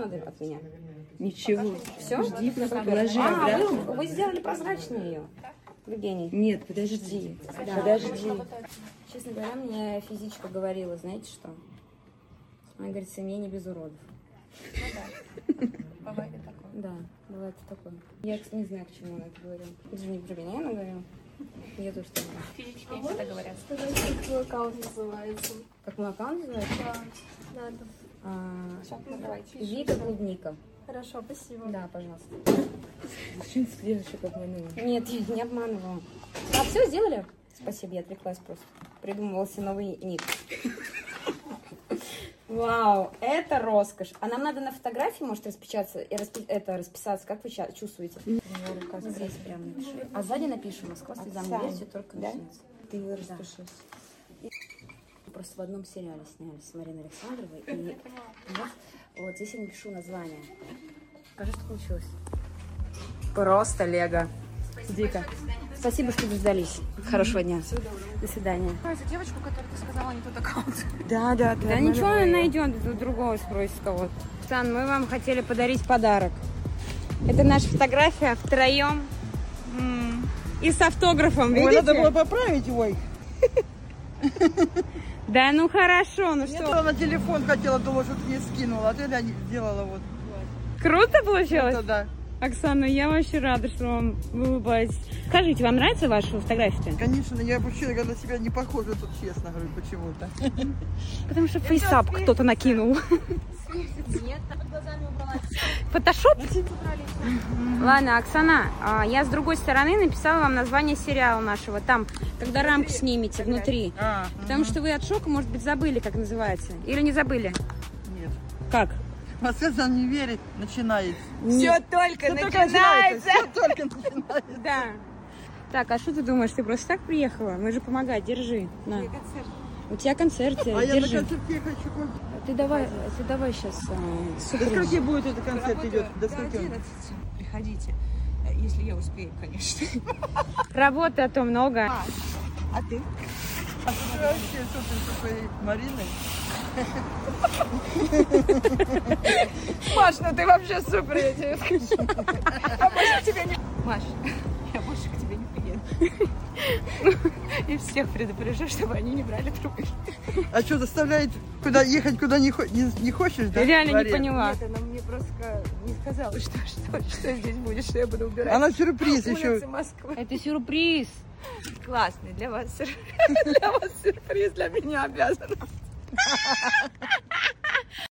надо от меня? Ничего. Все? Жди, положи обратно. Вы сделали прозрачную ее, Евгений? Нет, подожди. Да. Подожди. Честно говоря, мне физичка говорила, знаете что? Она говорит, семья не без уродов. Бывает и такое. Да, бывает и такое. Я не знаю, к чему она это говорила. Это же не про меня она говорила. Я тоже так думаю. Физички всегда говорят. Сказать, как твой аккаунт называется. Как мой аккаунт называется? Да, надо. Все, ну давайте. Вика Клубника. Хорошо, спасибо. Да, пожалуйста. Зачем ты девочек обманула? Нет, я не обманывала. А, все сделали? Спасибо, я отвлеклась просто. Придумывала себе новый ник. Вау, это роскошь. А нам надо на фотографии, может, распечататься и расписаться. Как вы чувствуете? Здесь прям напиши. А сзади напишем: Москва слезам не верит, только начнется. Ты распишись. Просто в одном сериале сняли с Мариной Александровой. И вот здесь я напишу название. Скажи, что получилось. Просто лего. Дико. Спасибо, что дождались. Хорошего дня. До свидания. Эту девочку, которую ты сказала, не тот аккаунт. Да. Да ничего, она найдет, другого спросит кого-то. Сан, мы вам хотели подарить подарок. Это наша фотография втроем. И с автографом, видите? Ой, надо было поправить, ой. Да ну хорошо, ну Я что. на телефон хотела, думала, что ты не скинула, а ты не сделала вот. Круто получилось? Это да. Оксана, я вообще рада, что вам вы улыбаетесь. Скажите, вам нравится ваша фотография? Конечно, я вообще на себя не похожа тут, честно говорю, почему-то. Потому что фейсап кто-то накинул. Нет, под глазами убрала. Фотошоп? Ладно, Оксана, я с другой стороны написала вам название сериала нашего. Там, когда рамку снимете внутри. Потому что вы от шока, может быть, забыли, как называется. Или не забыли? Нет. Как? Москва не верит, начинается. Все только начинается. Все только начинается. Да. Так, а что ты думаешь, ты просто так приехала? Мы же помогать, держи. На. У тебя концерт, А я на держи. концерте хочу. Ты давай сейчас. До скольки будет этот концерт идет? До скольки? 11. Приходите. Если я успею, конечно. Работы-то много. А ты? А ты вообще, что ты со своей Мариной? Маш, ну ты вообще супер, я тебе скажу. Я больше к тебе не... Маш, я больше к тебе не приеду. И всех предупрежу, чтобы они не брали трубку. А что, заставляет куда ехать, куда не хочешь, да? Ты реально не Варя? поняла. Нет, она мне просто не сказала, что здесь будет, что я буду убирать. Она сюрприз еще. Улицы Москвы. Это сюрприз. Классный для вас сюрприз. Для вас сюрприз, для меня обязана.